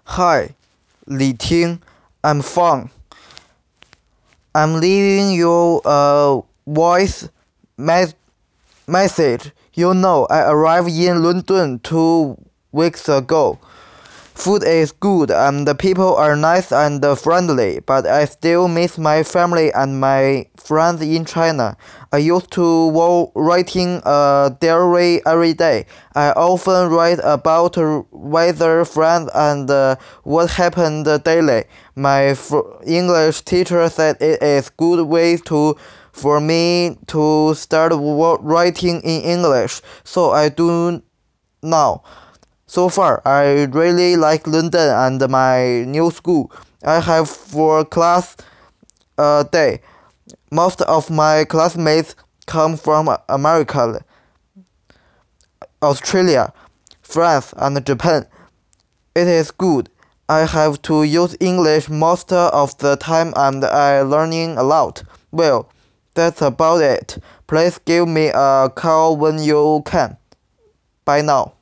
Hi, Li Ting. I'm Fang. I'm leaving you a voice mes- message. I arrived in London 2 weeks ago. Food is good and the people are nice and friendly, but I still miss my family and my friends in China. I used to writing a diary every day. I often write about weather, friends, and what happened daily. My English teacher said it is good way for me to start writing in English, so I do now. So far, I really like London and my new school. I have 4 class a day. Most of my classmates come from America, Australia, France, and Japan. It is good. I have to use English most of the time and I learning a lot. Well, that's about it. Please give me a call when you can. Bye now.